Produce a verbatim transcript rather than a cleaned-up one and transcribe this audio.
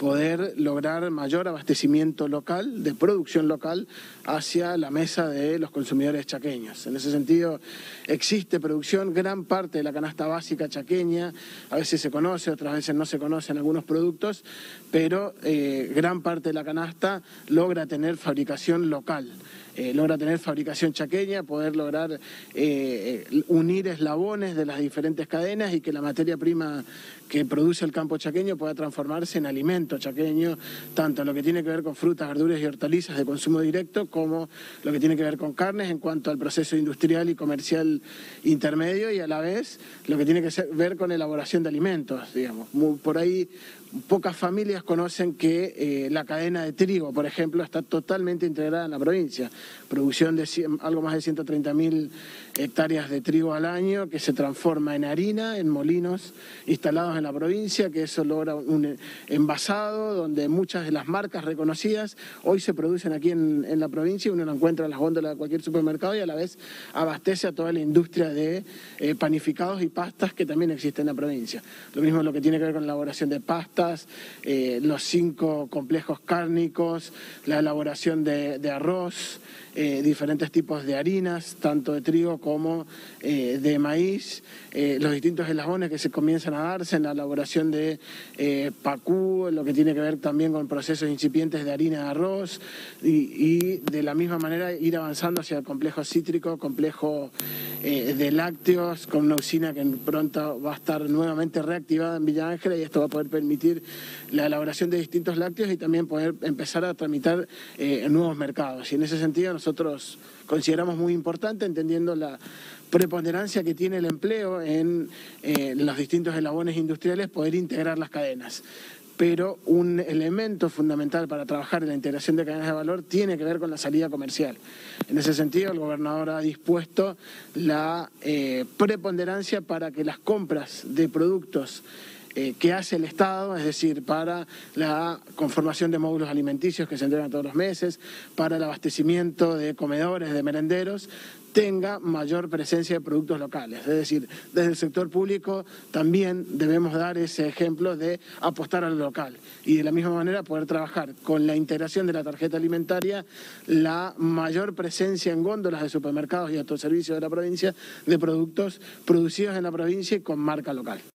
poder lograr mayor abastecimiento local, de producción local, hacia la mesa de los consumidores chaqueños. En ese sentido, existe producción, gran parte de la canasta básica chaqueña, a veces se conoce, otras veces no se conocen algunos productos, pero eh, gran parte de la canasta logra tener fabricación local. Eh, logra tener fabricación chaqueña, poder lograr eh, unir eslabones de las diferentes cadenas y que la materia prima que produce el campo chaqueño pueda transformarse en alimento chaqueño, tanto en lo que tiene que ver con frutas, verduras y hortalizas de consumo directo, como lo que tiene que ver con carnes en cuanto al proceso industrial y comercial intermedio, y a la vez lo que tiene que ver con elaboración de alimentos, digamos. Por ahí pocas familias conocen que eh, la cadena de trigo, por ejemplo, está totalmente integrada en la provincia. Producción de cien, algo más de ciento treinta mil hectáreas de trigo al año, que se transforma en harina, en molinos instalados en la provincia, que eso logra un envasado, donde muchas de las marcas reconocidas hoy se producen aquí en, en la provincia, uno lo encuentra en las góndolas de cualquier supermercado y a la vez abastece a toda la industria de eh, panificados y pastas que también existe en la provincia. Lo mismo lo que tiene que ver con la elaboración de pastas, eh, los cinco complejos cárnicos, la elaboración de, de arroz, eh, diferentes tipos de harinas, tanto de trigo como eh, de maíz, eh, los distintos eslabones que se comienzan a darse en la elaboración de eh, pacú, lo que tiene que ver también con procesos incipientes de harina de arroz y, y de la misma manera ir avanzando hacia el complejo cítrico, complejo eh, de lácteos, con una usina que pronto va a estar nuevamente reactivada en Villa Ángela, y esto va a poder permitir la elaboración de distintos lácteos y también poder empezar a tramitar eh, en nuevos mercados. Y en ese sentido nosotros consideramos muy importante, entendiendo la preponderancia que tiene el empleo en eh, los distintos eslabones industriales, poder integrar las cadenas. Pero un elemento fundamental para trabajar en la integración de cadenas de valor tiene que ver con la salida comercial. En ese sentido, el gobernador ha dispuesto la eh, preponderancia para que las compras de productos Eh, que hace el Estado, es decir, para la conformación de módulos alimenticios que se entregan todos los meses, para el abastecimiento de comedores, de merenderos, tenga mayor presencia de productos locales. Es decir, desde el sector público también debemos dar ese ejemplo de apostar al local y de la misma manera poder trabajar con la integración de la tarjeta alimentaria, la mayor presencia en góndolas de supermercados y autoservicios de la provincia de productos producidos en la provincia y con marca local.